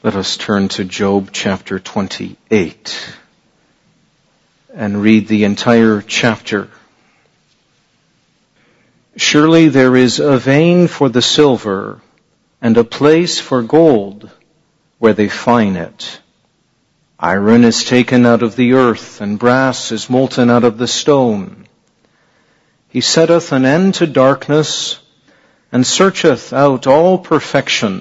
Let us turn to Job chapter 28 and read the entire chapter. Surely there is a vein for the silver and a place for gold where they find it. Iron is taken out of the earth and brass is molten out of the stone. He setteth an end to darkness and searcheth out all perfection.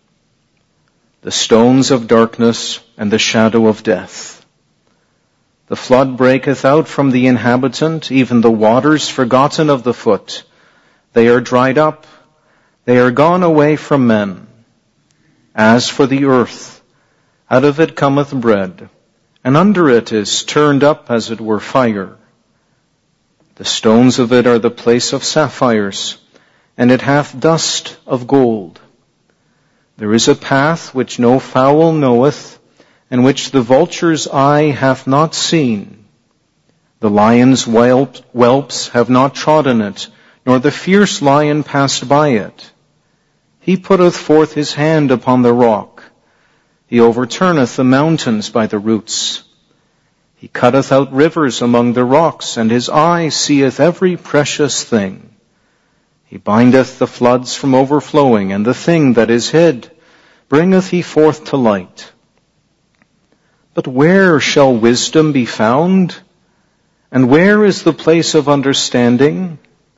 The stones of darkness and the shadow of death. The flood breaketh out from the inhabitant, even the waters forgotten of the foot. They are dried up, they are gone away from men. As for the earth, out of it cometh bread, and under it is turned up as it were fire. The stones of it are the place of sapphires, and it hath dust of gold. There is a path which no fowl knoweth, and which the vulture's eye hath not seen. The lion's whelps have not trodden it, nor the fierce lion passed by it. He putteth forth his hand upon the rock. He overturneth the mountains by the roots. He cutteth out rivers among the rocks, and his eye seeth every precious thing. He bindeth the floods from overflowing, and the thing that is hid bringeth he forth to light. But where shall wisdom be found? And where is the place of understanding?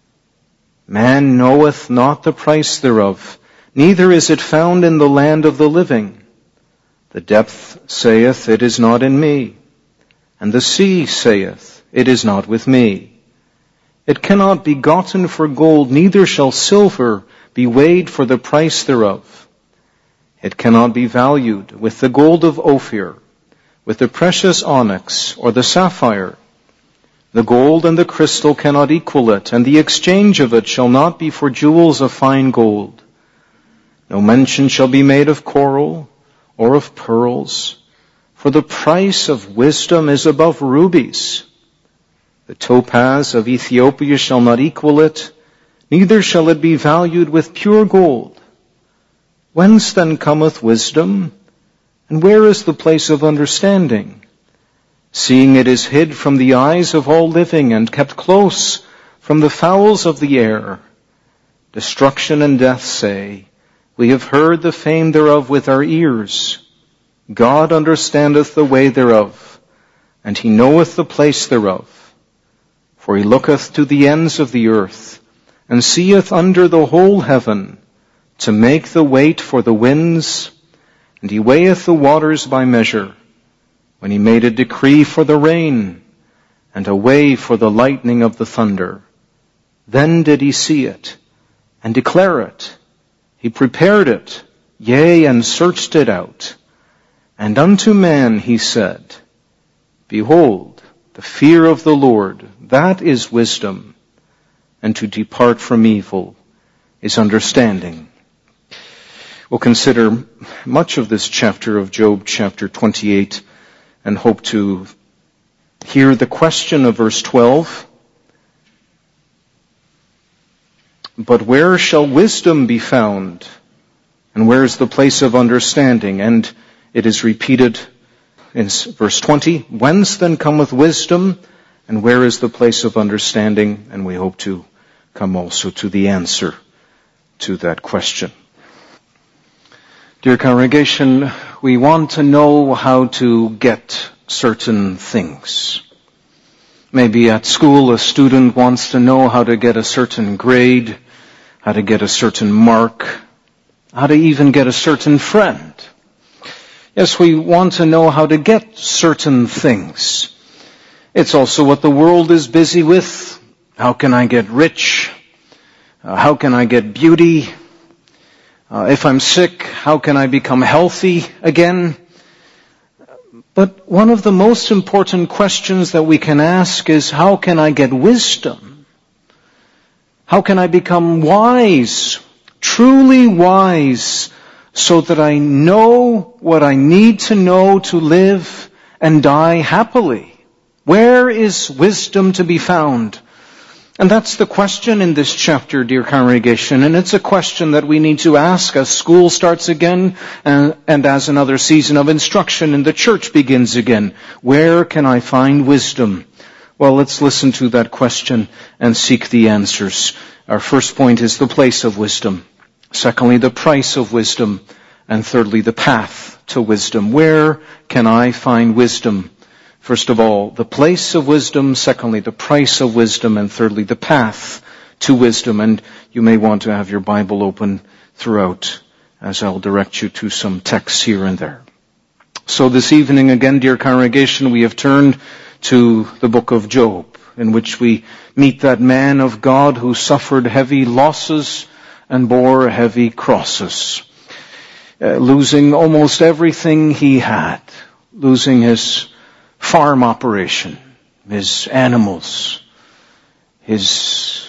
Man knoweth not the price thereof, neither is it found in the land of the living. The depth saith, it is not in me, and the sea saith, it is not with me. It cannot be gotten for gold, neither shall silver be weighed for the price thereof. It cannot be valued with the gold of Ophir, with the precious onyx or the sapphire. The gold and the crystal cannot equal it, and the exchange of it shall not be for jewels of fine gold. No mention shall be made of coral or of pearls, for the price of wisdom is above rubies. The topaz of Ethiopia shall not equal it, neither shall it be valued with pure gold. Whence then cometh wisdom? And where is the place of understanding? Seeing it is hid from the eyes of all living, and kept close from the fowls of the air. Destruction and death say, we have heard the fame thereof with our ears. God understandeth the way thereof, and he knoweth the place thereof. For he looketh to the ends of the earth, and seeth under the whole heaven, to make the weight for the winds, and he weigheth the waters by measure, when he made a decree for the rain, and a way for the lightning of the thunder. Then did he see it, and declare it. He prepared it, yea, and searched it out. And unto man he said, behold, the fear of the Lord, that is wisdom, and to depart from evil is understanding. We'll consider much of this chapter of Job, chapter 28, and hope to hear the question of verse 12. But where shall wisdom be found? And where is the place of understanding? And it is repeated in verse 20, whence then cometh wisdom, and where is the place of understanding? And we hope to come also to the answer to that question. Dear congregation, we want to know how to get certain things. Maybe at school a student wants to know how to get a certain grade, how to get a certain mark, how to even get a certain friend. Yes, we want to know how to get certain things. It's also what the world is busy with. How can I get rich? How can I get beauty? If I'm sick, how can I become healthy again? But one of the most important questions that we can ask is, how can I get wisdom? How can I become wise, truly wise, so that I know what I need to know to live and die happily? Where is wisdom to be found? And that's the question in this chapter, dear congregation, and it's a question that we need to ask as school starts again and as another season of instruction in the church begins again. Where can I find wisdom? Well, let's listen to that question and seek the answers. Our first point is the place of wisdom. Secondly, the price of wisdom. And thirdly, the path to wisdom. Where can I find wisdom? First of all, the place of wisdom. Secondly, the price of wisdom. And thirdly, the path to wisdom. And you may want to have your Bible open throughout as I'll direct you to some texts here and there. So this evening again, dear congregation, we have turned to the book of Job, in which we meet that man of God who suffered heavy losses and bore heavy crosses, losing almost everything he had, losing his farm operation, his animals, his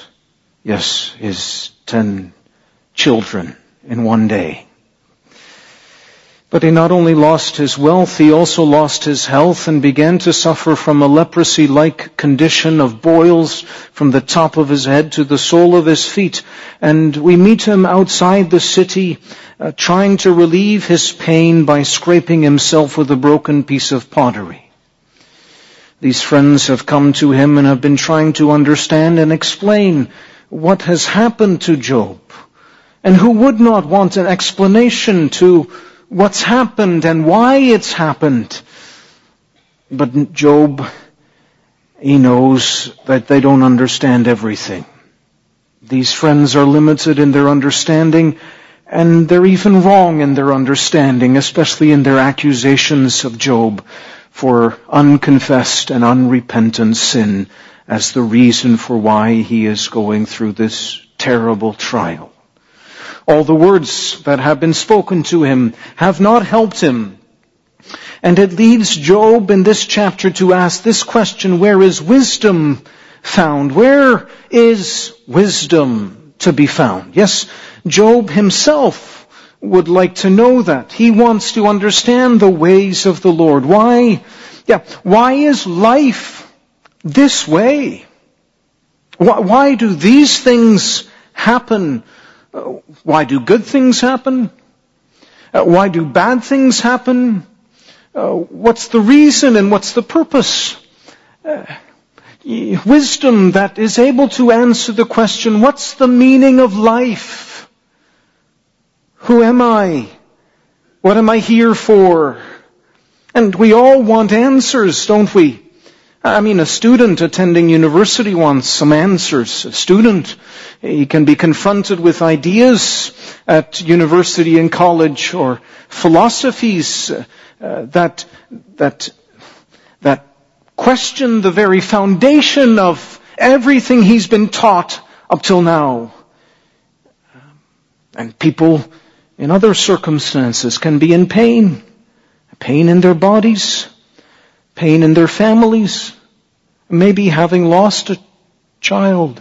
10 children in one day. But he not only lost his wealth, he also lost his health and began to suffer from a leprosy-like condition of boils from the top of his head to the sole of his feet. And we meet him outside the city, trying to relieve his pain by scraping himself with a broken piece of pottery. These friends have come to him and have been trying to understand and explain what has happened to Job. And who would not want an explanation to what's happened and why it's happened? But Job, he knows that they don't understand everything. These friends are limited in their understanding, and they're even wrong in their understanding, especially in their accusations of Job for unconfessed and unrepentant sin as the reason for why he is going through this terrible trial. All the words that have been spoken to him have not helped him. And it leads Job in this chapter to ask this question: where is wisdom found? Where is wisdom to be found? Yes, Job himself would like to know that. He wants to understand the ways of the Lord. Why is life this way? Why do these things happen? Why do good things happen? Why do bad things happen? What's the reason and what's the purpose? Wisdom that is able to answer the question, what's the meaning of life? Who am I? What am I here for? And we all want answers, don't we? I mean, a student attending university wants some answers. A student, he can be confronted with ideas at university and college, or philosophies that question the very foundation of everything he's been taught up till now. And people in other circumstances can be in pain in their bodies, pain in their families, maybe having lost a child,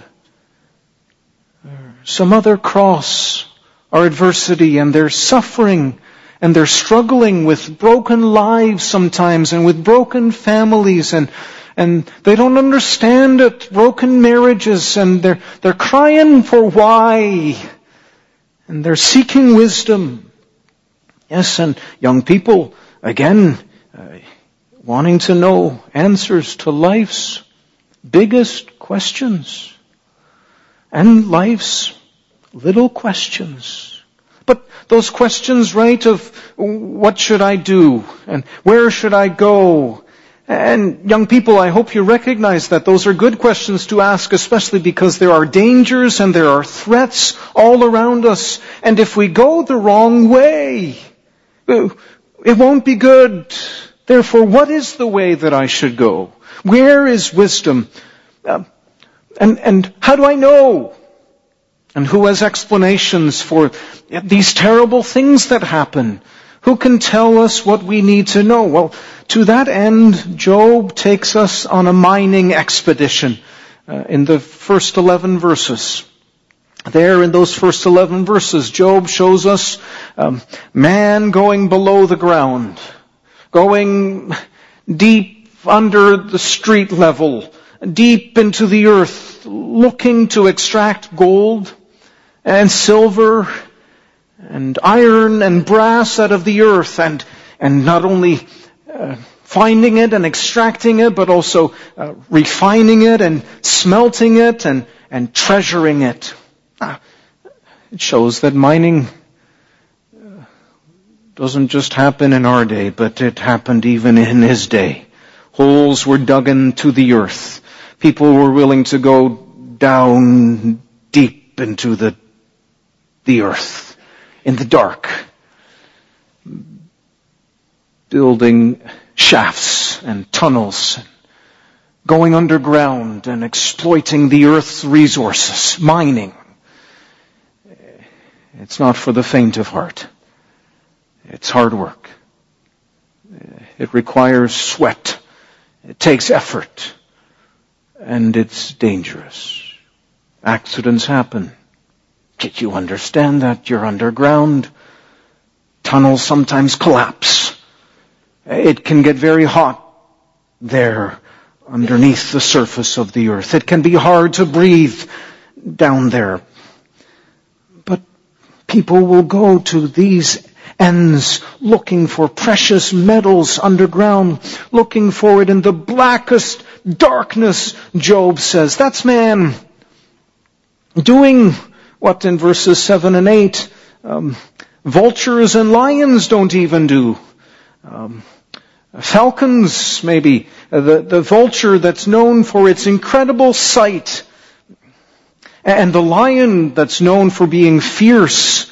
some other cross or adversity, and they're suffering and they're struggling with broken lives sometimes and with broken families, and they don't understand it, broken marriages, and they're crying for why, and they're seeking wisdom. Yes, and young people, again, wanting to know answers to life's biggest questions and life's little questions. But those questions, right, of what should I do and where should I go? And young people, I hope you recognize that those are good questions to ask, especially because there are dangers and there are threats all around us. And if we go the wrong way, it won't be good. Therefore, what is the way that I should go? Where is wisdom? And how do I know? And who has explanations for these terrible things that happen? Who can tell us what we need to know? Well, to that end, Job takes us on a mining expedition in the first 11 verses. There in those first 11 verses, Job shows us man going below the ground, going deep under the street level, deep into the earth, looking to extract gold and silver and iron and brass out of the earth, and not only finding it and extracting it, but also refining it and smelting it and treasuring it. It shows that mining doesn't just happen in our day, but it happened even in his day. Holes were dug into the earth. People were willing to go down deep into the earth, in the dark, building shafts and tunnels, going underground and exploiting the earth's resources, mining. It's not for the faint of heart. It's hard work. It requires sweat. It takes effort. And it's dangerous. Accidents happen. Did you understand that? You're underground. Tunnels sometimes collapse. It can get very hot there underneath the surface of the earth. It can be hard to breathe down there. But people will go to these ends looking for precious metals underground, looking for it in the blackest darkness, Job says. That's man doing what in verses 7 and 8 vultures and lions don't even do. Falcons, maybe. The vulture that's known for its incredible sight, and the lion that's known for being fierce.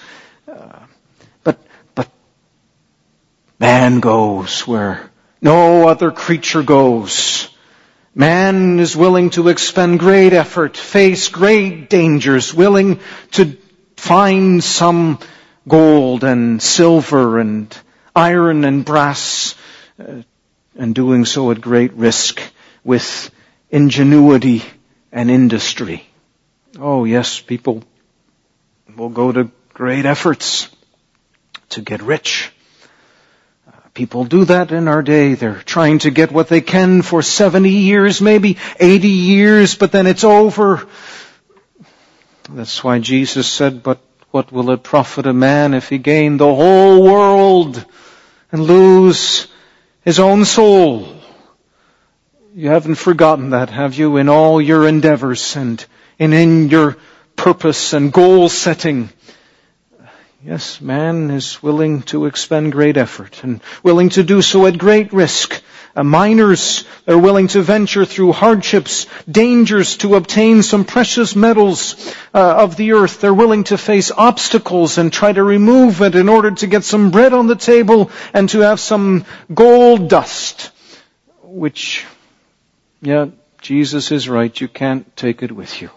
But man goes where no other creature goes. Man is willing to expend great effort, face great dangers, willing to find some gold and silver and iron and brass, and doing so at great risk with ingenuity and industry. Oh yes, people will go to great efforts to get rich. People do that in our day. They're trying to get what they can for 70 years, maybe 80 years, but then it's over. That's why Jesus said, but what will it profit a man if he gain the whole world and lose his own soul? You haven't forgotten that, have you, in all your endeavors and in your purpose and goal setting? Yes, man is willing to expend great effort and willing to do so at great risk. Miners are willing to venture through hardships, dangers to obtain some precious metals of the earth. They're willing to face obstacles and try to remove it in order to get some bread on the table and to have some gold dust, which, yeah, Jesus is right, you can't take it with you.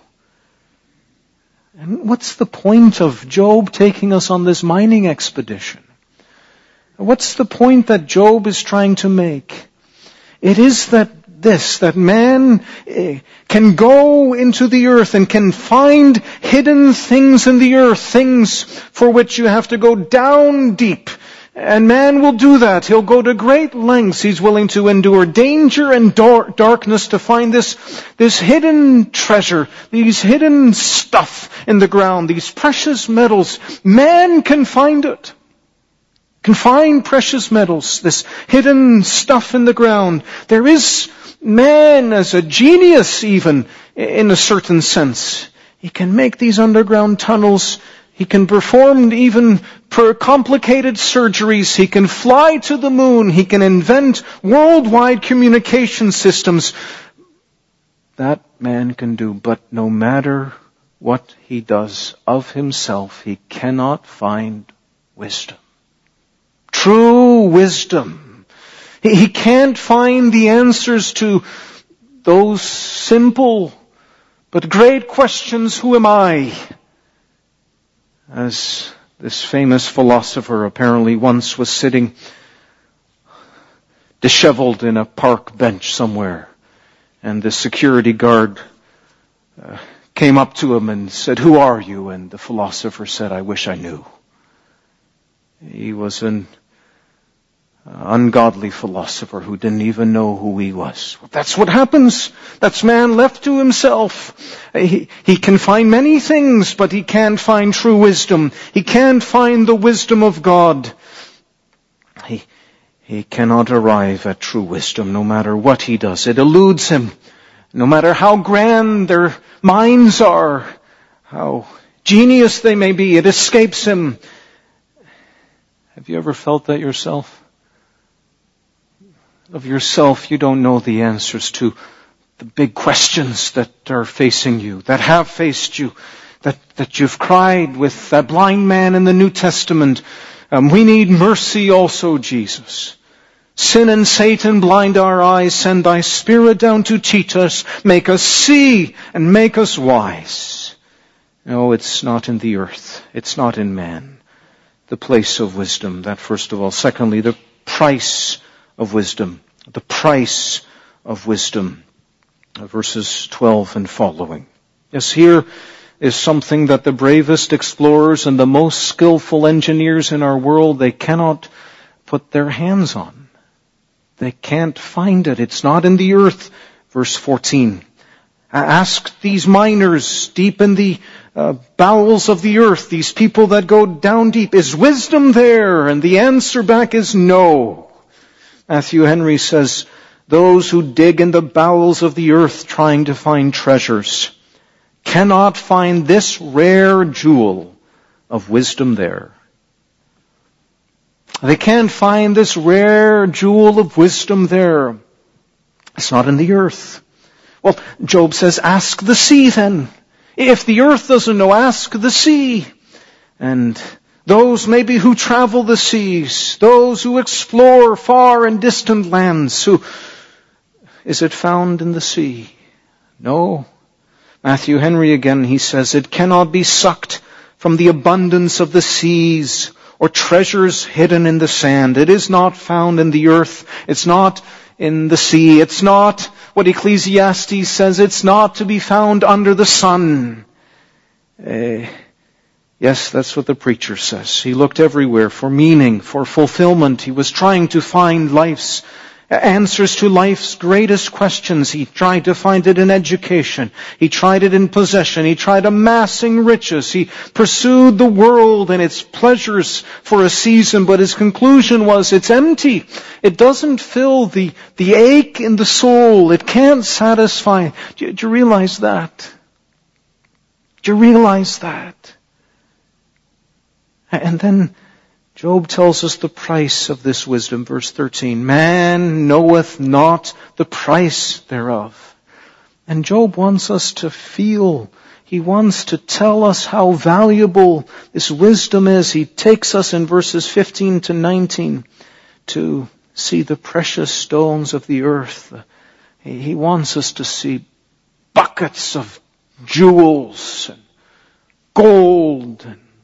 And what's the point of Job taking us on this mining expedition? What's the point that Job is trying to make? It is that man can go into the earth and can find hidden things in the earth, things for which you have to go down deep. And man will do that. He'll go to great lengths. He's willing to endure danger and darkness to find this hidden treasure, these hidden stuff in the ground, these precious metals. Man can find it. Can find precious metals, this hidden stuff in the ground. There is man as a genius even, in a certain sense. He can make these underground tunnels. He can perform even complicated surgeries. He can fly to the moon. He can invent worldwide communication systems. That man can do. But no matter what he does of himself, he cannot find wisdom. True wisdom. He can't find the answers to those simple but great questions. Who am I? As this famous philosopher apparently once was sitting disheveled in a park bench somewhere, and the security guard came up to him and said, "Who are you?" And the philosopher said, "I wish I knew." He was an ungodly philosopher who didn't even know who he was. That's what happens. That's man left to himself. He can find many things, but he can't find true wisdom. He can't find the wisdom of God. He cannot arrive at true wisdom no matter what he does. It eludes him. No matter how grand their minds are, how genius they may be, it escapes him. Have you ever felt that yourself? Of yourself, you don't know the answers to the big questions that are facing you, that have faced you, that you've cried with that blind man in the New Testament. We need mercy also, Jesus. Sin and Satan blind our eyes. Send thy Spirit down to teach us, make us see, and make us wise. No, it's not in the earth. It's not in man. The place of wisdom, that first of all. Secondly, the price of wisdom. The price of wisdom. Verses 12 and following. Yes, here is something that the bravest explorers and the most skillful engineers in our world, they cannot put their hands on. They can't find it. It's not in the earth. Verse 14. Ask these miners deep in the bowels of the earth, these people that go down deep, is wisdom there? And the answer back is no. Matthew Henry says, those who dig in the bowels of the earth trying to find treasures cannot find this rare jewel of wisdom there. They can't find this rare jewel of wisdom there. It's not in the earth. Well, Job says, ask the sea then. If the earth doesn't know, ask the sea. And those maybe who travel the seas, those who explore far and distant lands, is it found in the sea? No. Matthew Henry again, he says, it cannot be sucked from the abundance of the seas or treasures hidden in the sand. It is not found in the earth. It's not in the sea. It's not what Ecclesiastes says. It's not to be found under the sun. Yes, that's what the preacher says. He looked everywhere for meaning, for fulfillment. He was trying to find life's answers to life's greatest questions. He tried to find it in education. He tried it in possession. He tried amassing riches. He pursued the world and its pleasures for a season, but his conclusion was it's empty. It doesn't fill the ache in the soul. It can't satisfy. Do you realize that? Do you realize that? And then Job tells us the price of this wisdom, verse 13. Man knoweth not the price thereof. And Job wants us to feel, he wants to tell us how valuable this wisdom is. He takes us in verses 15 to 19 to see the precious stones of the earth. He wants us to see buckets of jewels and gold.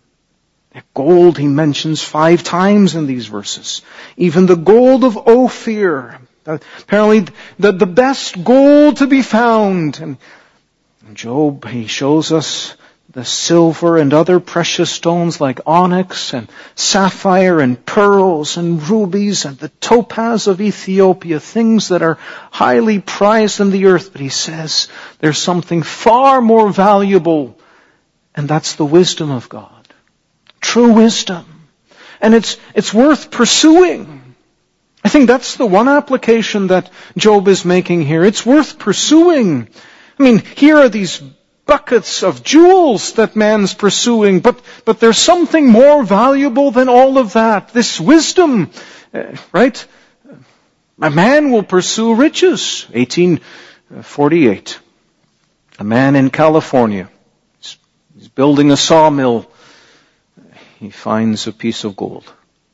Gold he mentions 5 times in these verses. Even the gold of Ophir. Apparently the best gold to be found. And Job, he shows us the silver and other precious stones like onyx and sapphire and pearls and rubies and the topaz of Ethiopia. Things that are highly prized in the earth. But he says there's something far more valuable. And that's the wisdom of God. True wisdom. And it's worth pursuing. I think that's the one application that Job is making here. It's worth pursuing. I mean, here are these buckets of jewels that man's pursuing, but there's something more valuable than all of that. This wisdom, right? A man will pursue riches. 1848. A man in California. He's building a sawmill. He finds a piece of gold.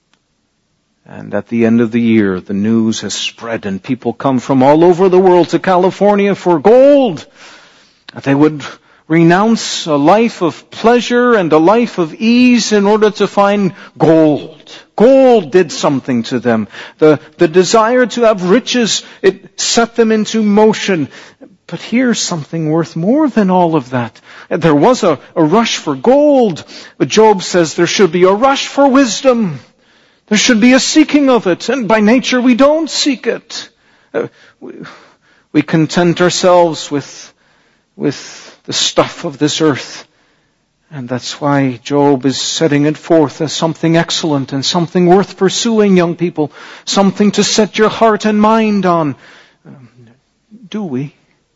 And at the end of the year, the news has spread and people come from all over the world to California for gold. They would renounce a life of pleasure and a life of ease in order to find gold. Gold did something to them. The desire to have riches, it set them into motion. But here's something worth more than all of that. There was a rush for gold. But Job says there should be a rush for wisdom. There should be a seeking of it, and by nature we don't seek it. We content ourselves with the stuff of this earth. And that's why Job is setting it forth as something excellent and something worth pursuing, young people. Something to set your heart and mind on. Do we?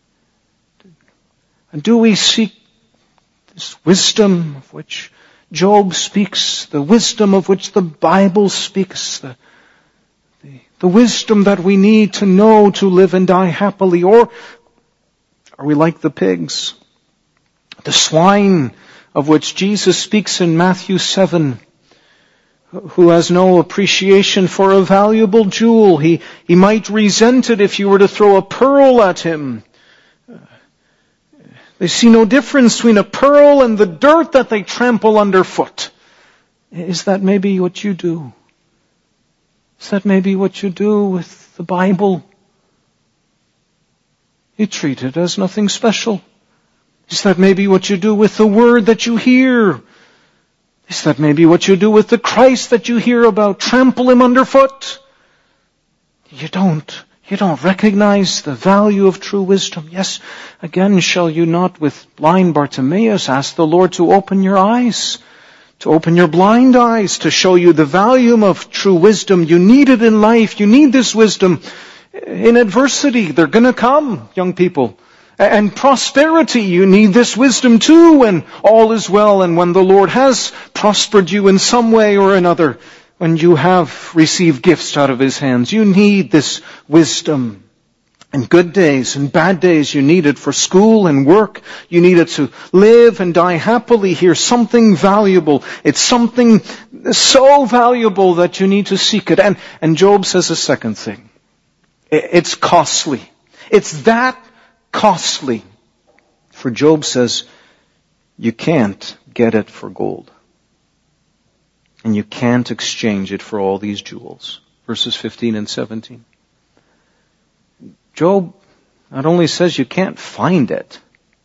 And do we seek this wisdom of which Job speaks, the wisdom of which the Bible speaks, the wisdom that we need to know to live and die happily? Or are we like the pigs, the swine of which Jesus speaks in Matthew 7, who has no appreciation for a valuable jewel? He might resent it if you were to throw a pearl at him. They see no difference between a pearl and the dirt that they trample underfoot. Is that maybe what you do? Is that maybe what you do with the Bible? You treat it as nothing special. Is that maybe what you do with the Word that you hear? Is that maybe what you do with the Christ that you hear about? Trample Him underfoot? You don't recognize the value of true wisdom. Yes, again, shall you not with blind Bartimaeus ask the Lord to open your eyes, to open your blind eyes, to show you the value of true wisdom? You need it in life. You need this wisdom in adversity. They're going to come, young people. And prosperity, you need this wisdom too when all is well and when the Lord has prospered you in some way or another, when you have received gifts out of His hands. You need this wisdom. In good days and bad days, you need it for school and work. You need it to live and die happily here. Something valuable. It's something so valuable that you need to seek it. And Job says a second thing. It's costly. It's that costly. For Job says, you can't get it for gold. And you can't exchange it for all these jewels. Verses 15 and 17. Job not only says you can't find it,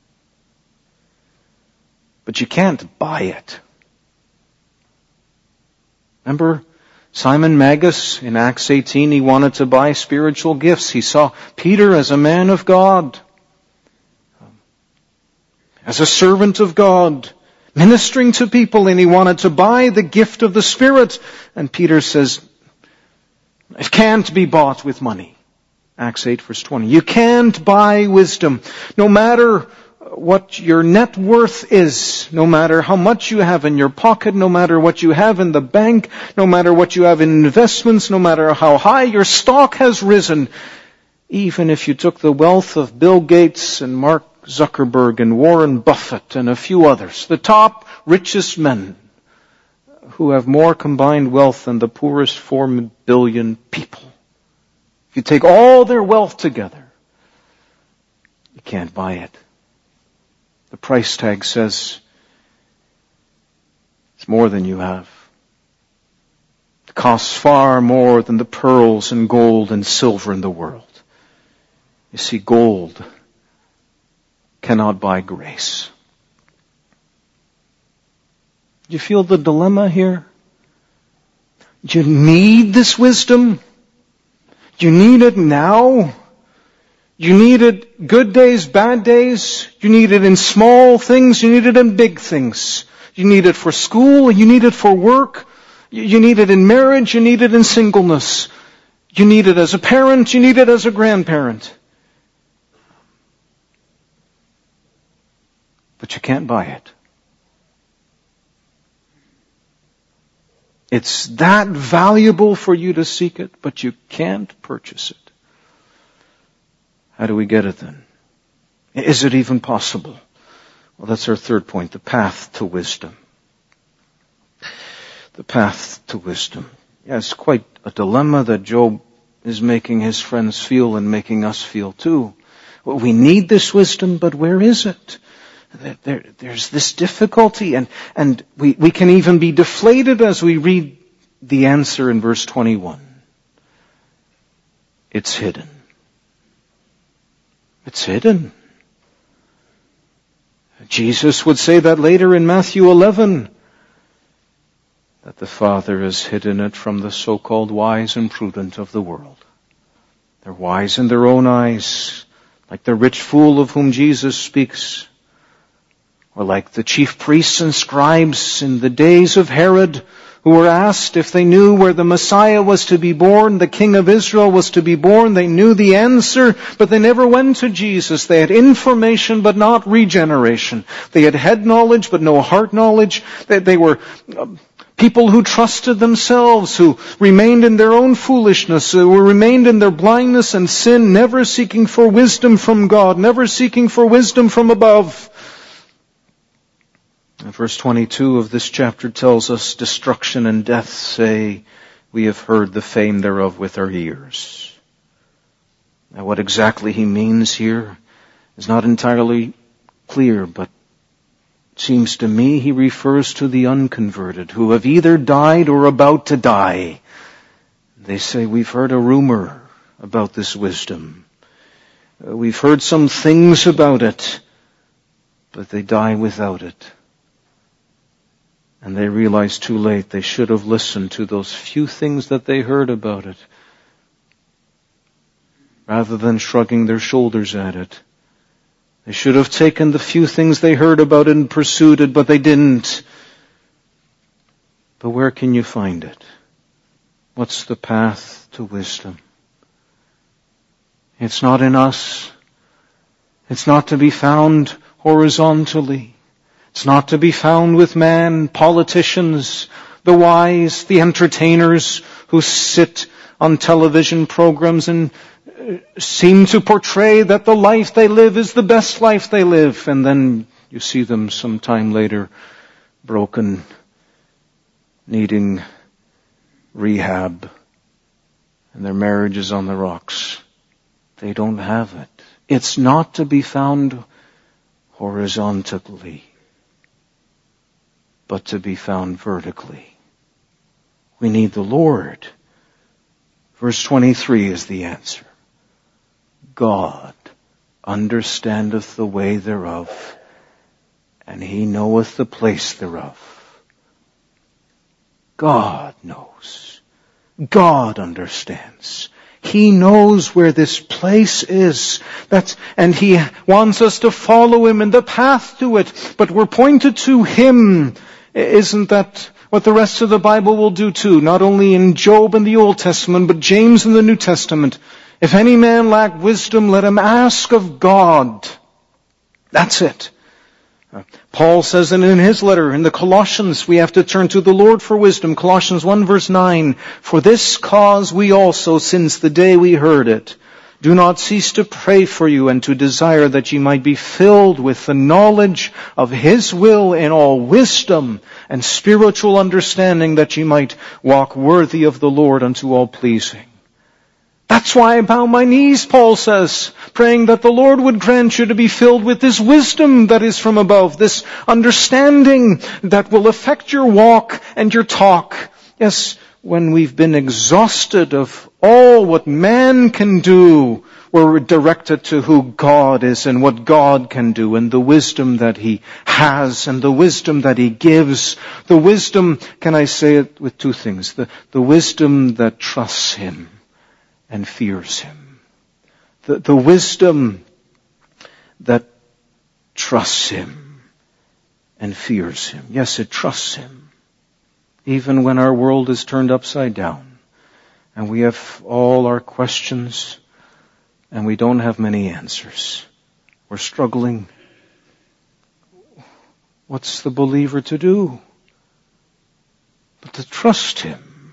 but you can't buy it. Remember Simon Magus in Acts 18, he wanted to buy spiritual gifts. He saw Peter as a man of God, as a servant of God, ministering to people, and he wanted to buy the gift of the Spirit. And Peter says, it can't be bought with money. Acts 8 verse 20. You can't buy wisdom. No matter what your net worth is, no matter how much you have in your pocket, no matter what you have in the bank, no matter what you have in investments, no matter how high your stock has risen, even if you took the wealth of Bill Gates and Mark Zuckerberg and Warren Buffett and a few others, the top richest men who have more combined wealth than the poorest 4 billion people. If you take all their wealth together, you can't buy it. The price tag says it's more than you have. It costs far more than the pearls and gold and silver in the world. You see, gold cannot buy grace. Do you feel the dilemma here? You need this wisdom. You need it now. You need it good days, bad days. You need it in small things. You need it in big things. You need it for school. You need it for work. You need it in marriage. You need it in singleness. You need it as a parent. You need it as a grandparent. But you can't buy it. It's that valuable for you to seek it, but you can't purchase it. How do we get it then? Is it even possible? Well, that's our third point, the path to wisdom. The path to wisdom. Yeah, it's quite a dilemma that Job is making his friends feel and making us feel too. Well, we need this wisdom, but where is it? There's this difficulty, and we can even be deflated as we read the answer in verse 21. It's hidden. It's hidden. Jesus would say that later in Matthew 11. that the Father has hidden it from the so-called wise and prudent of the world. They're wise in their own eyes, like the rich fool of whom Jesus speaks, or like the chief priests and scribes in the days of Herod, who were asked if they knew where the Messiah was to be born, the King of Israel was to be born. They knew the answer, but they never went to Jesus. They had information, but not regeneration. They had head knowledge, but no heart knowledge. They were people who trusted themselves, who remained in their own foolishness, who remained in their blindness and sin, never seeking for wisdom from God, never seeking for wisdom from above. And verse 22 of this chapter tells us, destruction and death say, we have heard the fame thereof with our ears. Now what exactly he means here is not entirely clear, but it seems to me he refers to the unconverted who have either died or about to die. They say, we've heard a rumor about this wisdom. We've heard some things about it, but they die without it. And they realize too late they should have listened to those few things that they heard about it, rather than shrugging their shoulders at it. They should have taken the few things they heard about it and pursued it, but they didn't. But where can you find it? What's the path to wisdom? It's not in us. It's not to be found horizontally. It's not to be found with man, politicians, the wise, the entertainers who sit on television programs and seem to portray that the life they live is the best life they live. And then you see them some time later broken, needing rehab, and their marriage is on the rocks. They don't have it. It's not to be found horizontally, but to be found vertically. We need the Lord. Verse 23 is the answer. God understandeth the way thereof, and he knoweth the place thereof. God knows. God understands. He knows where this place is. And he wants us to follow him in the path to it. But we're pointed to him. Isn't that what the rest of the Bible will do too? Not only in Job in the Old Testament, but James in the New Testament. If any man lack wisdom, let him ask of God. That's it. Paul says that in his letter, in the Colossians, we have to turn to the Lord for wisdom. Colossians 1 verse 9, for this cause we also, since the day we heard it, do not cease to pray for you and to desire that ye might be filled with the knowledge of his will in all wisdom and spiritual understanding, that ye might walk worthy of the Lord unto all pleasing. That's why I bow my knees, Paul says, praying that the Lord would grant you to be filled with this wisdom that is from above, this understanding that will affect your walk and your talk. Yes, when we've been exhausted of all what man can do, we're directed to who God is and what God can do and the wisdom that he has and the wisdom that he gives. The wisdom, can I say it with two things? The wisdom that trusts him and fears him. The wisdom that trusts him and fears him. Yes, it trusts him. Even when our world is turned upside down and we have all our questions and we don't have many answers. We're struggling. What's the believer to do? But to trust him,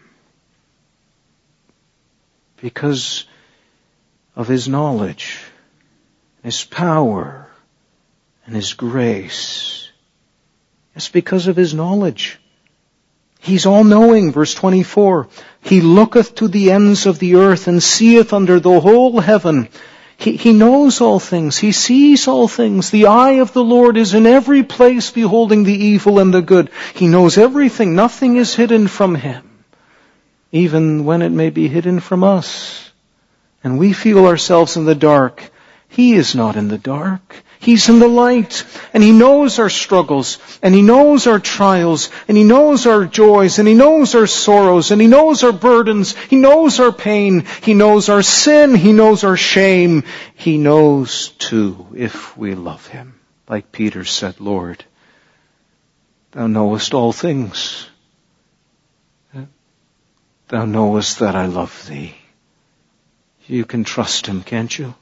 because of his knowledge, his power, and his grace. It's because of his knowledge. He's all-knowing, verse 24. He looketh to the ends of the earth and seeth under the whole heaven. He knows all things. He sees all things. The eye of the Lord is in every place, beholding the evil and the good. He knows everything. Nothing is hidden from him, even when it may be hidden from us. And we feel ourselves in the dark. He is not in the dark. He's in the light, and He knows our struggles, and He knows our trials, and He knows our joys, and He knows our sorrows, and He knows our burdens, He knows our pain, He knows our sin, He knows our shame. He knows too if we love Him. Like Peter said, Lord, Thou knowest all things. Thou knowest that I love Thee. You can trust Him, can't you?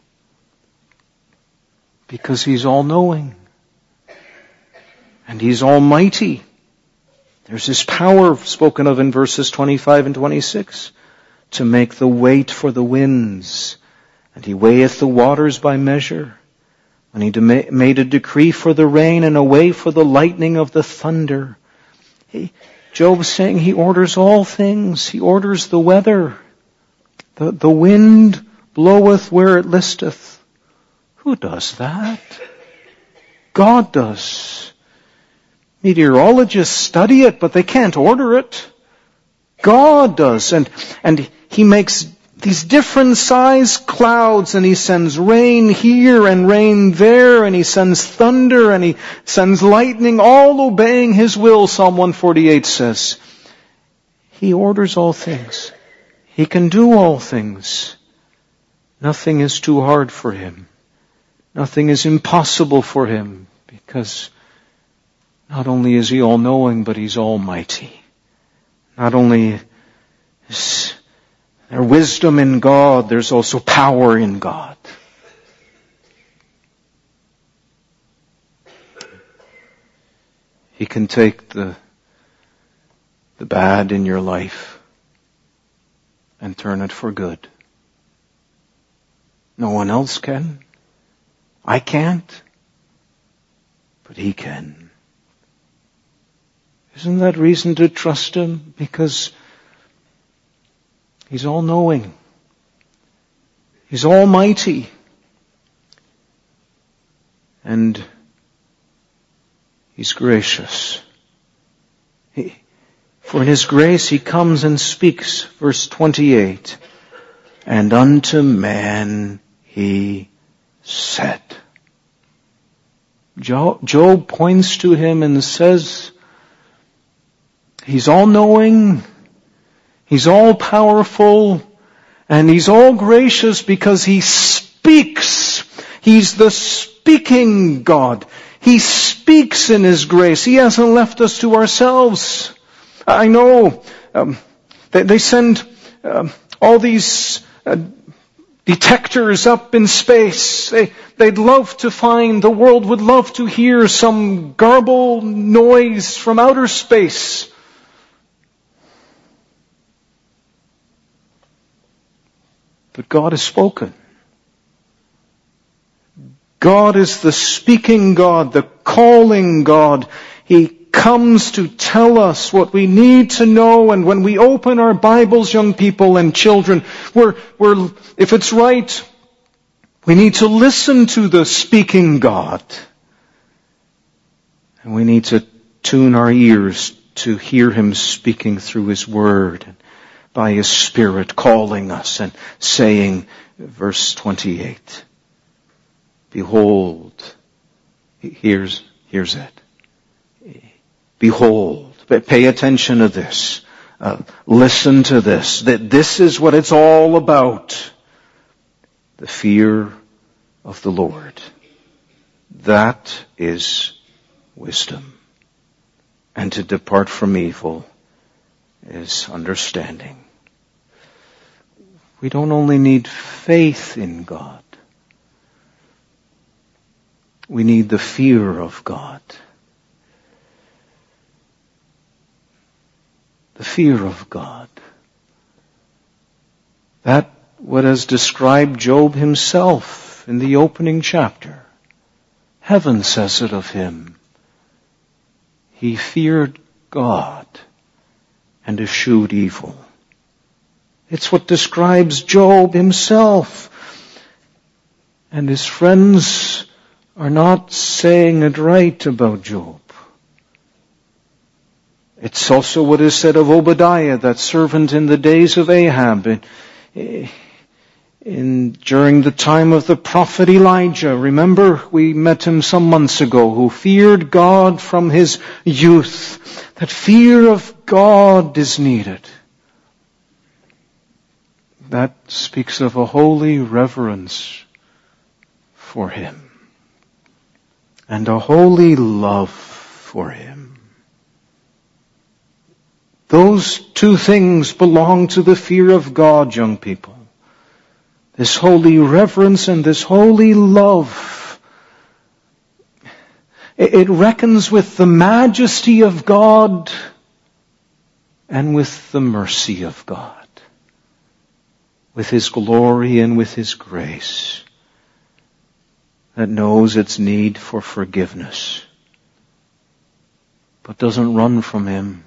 Because He's all-knowing. And He's almighty. There's His power spoken of in verses 25 and 26. To make the weight for the winds. And He weigheth the waters by measure. When He made a decree for the rain and a way for the lightning of the thunder. Job's saying He orders all things. He orders the weather. The wind bloweth where it listeth. Who does that? God does. Meteorologists study it, but they can't order it. God does. And He makes these different size clouds, and He sends rain here and rain there, and He sends thunder and He sends lightning, all obeying His will, Psalm 148 says. He orders all things. He can do all things. Nothing is too hard for Him. Nothing is impossible for Him, because not only is He all-knowing, but He's almighty. Not only is there wisdom in God, there's also power in God. He can take the bad in your life and turn it for good. No one else can. I can't. But He can. Isn't that reason to trust Him? Because He's all-knowing. He's almighty. And He's gracious. For in His grace He comes and speaks, verse 28, and unto man He said. Job points to Him and says, He's all-knowing, He's all-powerful, and He's all-gracious because He speaks. He's the speaking God. He speaks in His grace. He hasn't left us to ourselves. I know they send all these detectors up in space. They'd love to find, the world would love to hear some garbled noise from outer space. But God has spoken. God is the speaking God, the calling God. He comes to tell us what we need to know, and when we open our Bibles, young people and children, if it's right, we need to listen to the speaking God. And we need to tune our ears to hear Him speaking through His Word, and by His Spirit calling us and saying, verse 28, behold, here's it. Behold, pay attention to this. Listen to this. That this is what it's all about. The fear of the Lord. That is wisdom. And to depart from evil is understanding. We don't only need faith in God. We need the fear of God. The fear of God. That what has described Job himself in the opening chapter. Heaven says it of him. He feared God and eschewed evil. It's what describes Job himself. And his friends are not saying it right about Job. It's also what is said of Obadiah, that servant in the days of Ahab. During the time of the prophet Elijah, remember we met him some months ago, who feared God from his youth. That fear of God is needed. That speaks of a holy reverence for him and a holy love for him. Those two things belong to the fear of God, young people. This holy reverence and this holy love. It reckons with the majesty of God and with the mercy of God, with His glory and with His grace, that knows its need for forgiveness, but doesn't run from Him.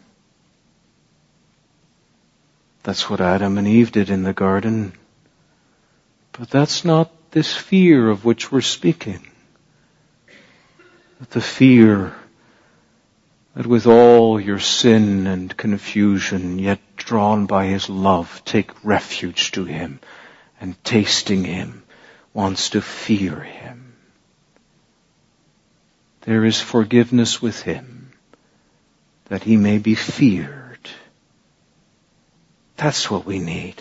That's what Adam and Eve did in the garden. But that's not this fear of which we're speaking. But the fear that with all your sin and confusion, yet drawn by His love, take refuge to Him, and tasting Him, wants to fear Him. There is forgiveness with Him, that He may be feared. That's what we need.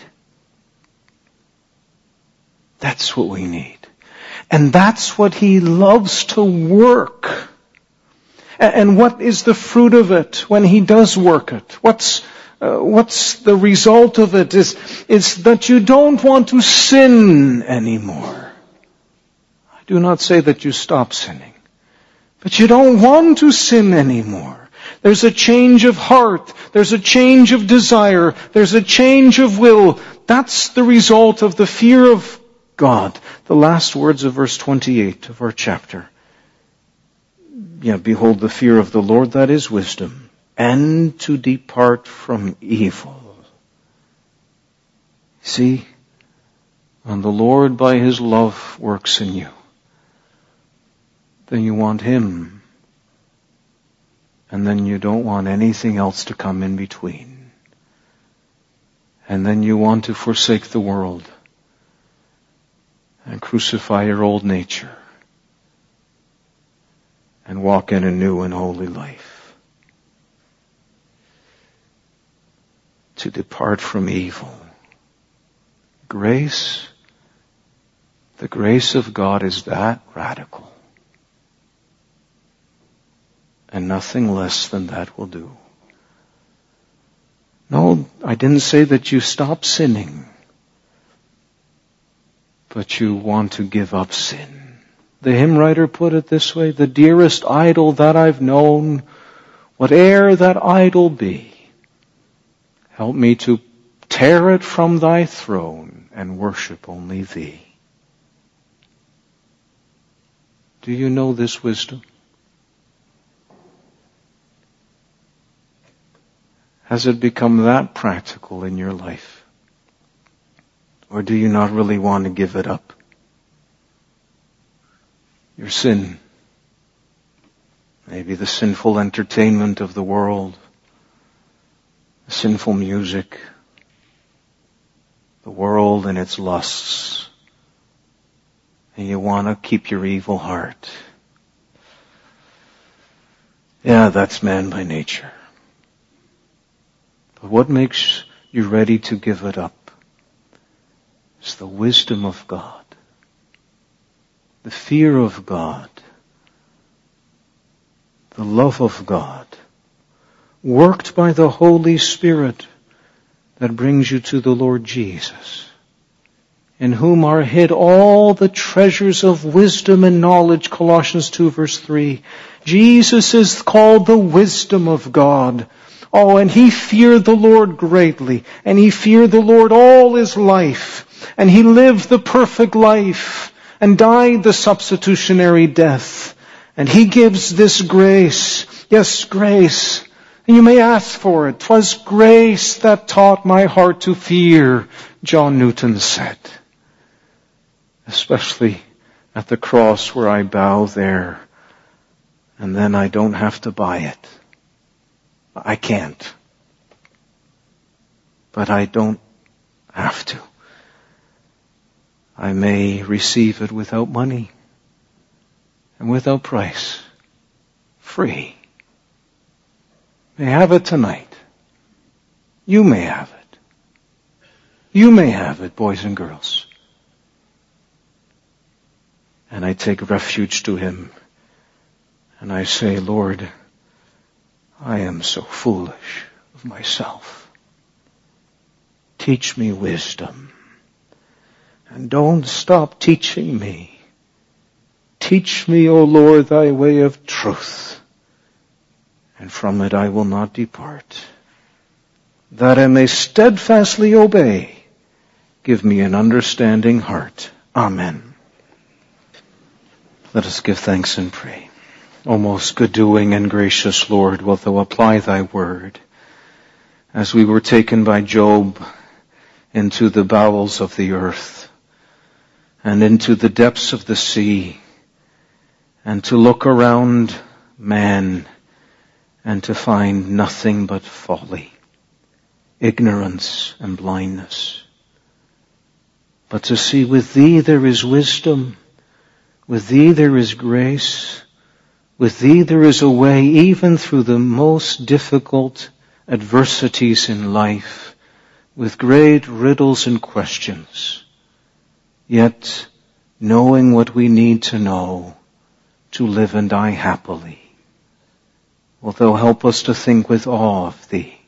That's what we need. And that's what He loves to work. And what is the fruit of it when He does work it? What's the result of it? Is that you don't want to sin anymore. I do not say that you stop sinning, but you don't want to sin anymore. There's a change of heart. There's a change of desire. There's a change of will. That's the result of the fear of God. The last words of verse 28 of our chapter. Behold, the fear of the Lord, that is wisdom, and to depart from evil. See, when the Lord by His love works in you, then you want Him, and then you don't want anything else to come in between. And then you want to forsake the world and crucify your old nature and walk in a new and holy life. To depart from evil. Grace, the grace of God is that radical. And nothing less than that will do. No, I didn't say that you stop sinning, but you want to give up sin. The hymn writer put it this way: the dearest idol that I've known, whate'er that idol be, help me to tear it from Thy throne and worship only Thee. Do you know this wisdom? Has it become that practical in your life? Or do you not really want to give it up? Your sin, maybe the sinful entertainment of the world, the sinful music, the world and its lusts, and you want to keep your evil heart. Yeah, that's man by nature. But what makes you ready to give it up? It's the wisdom of God, the fear of God, the love of God, worked by the Holy Spirit that brings you to the Lord Jesus, in whom are hid all the treasures of wisdom and knowledge, Colossians 2 verse 3. Jesus is called the wisdom of God. Oh, and He feared the Lord greatly, and He feared the Lord all His life, and He lived the perfect life, and died the substitutionary death. And He gives this grace. Yes, grace. And you may ask for it. 'Twas grace that taught my heart to fear, John Newton said. Especially at the cross where I bow there, and then I don't have to buy it. I can't. But I don't have to. I may receive it without money and without price, free. May have it tonight. You may have it. You may have it, boys and girls. And I take refuge to him and I say, Lord, I am so foolish of myself. Teach me wisdom. And don't stop teaching me. Teach me, O Lord, thy way of truth. And from it I will not depart. That I may steadfastly obey. Give me an understanding heart. Amen. Let us give thanks and pray. O most good doing and gracious Lord, wilt thou apply thy word, as we were taken by Job into the bowels of the earth and into the depths of the sea, and to look around man and to find nothing but folly, ignorance and blindness. But to see with thee there is wisdom, with thee there is grace, with thee there is a way even through the most difficult adversities in life, with great riddles and questions, yet knowing what we need to know to live and die happily. Wilt thou help us to think with awe of thee,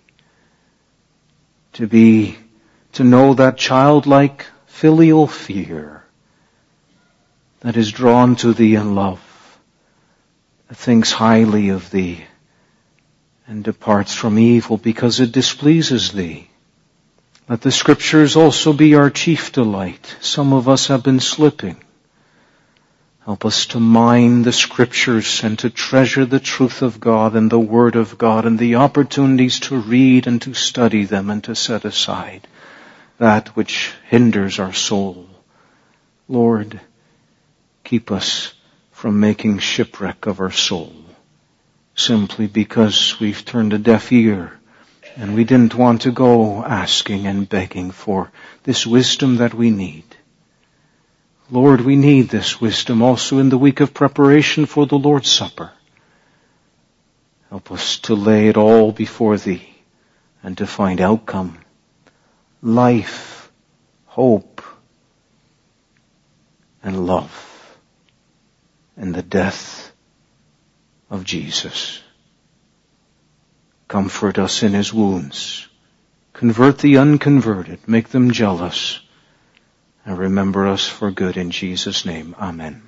to know that childlike filial fear that is drawn to thee in love, that thinks highly of thee and departs from evil because it displeases thee. Let the Scriptures also be our chief delight. Some of us have been slipping. Help us to mind the Scriptures and to treasure the truth of God and the Word of God and the opportunities to read and to study them and to set aside that which hinders our soul. Lord, keep us from making shipwreck of our soul simply because we've turned a deaf ear and we didn't want to go asking and begging for this wisdom that we need. Lord, we need this wisdom also in the week of preparation for the Lord's Supper. Help us to lay it all before thee and to find outcome, life, hope, and love in the death of Jesus. Comfort us in his wounds. Convert the unconverted. Make them jealous. And remember us for good in Jesus' name. Amen.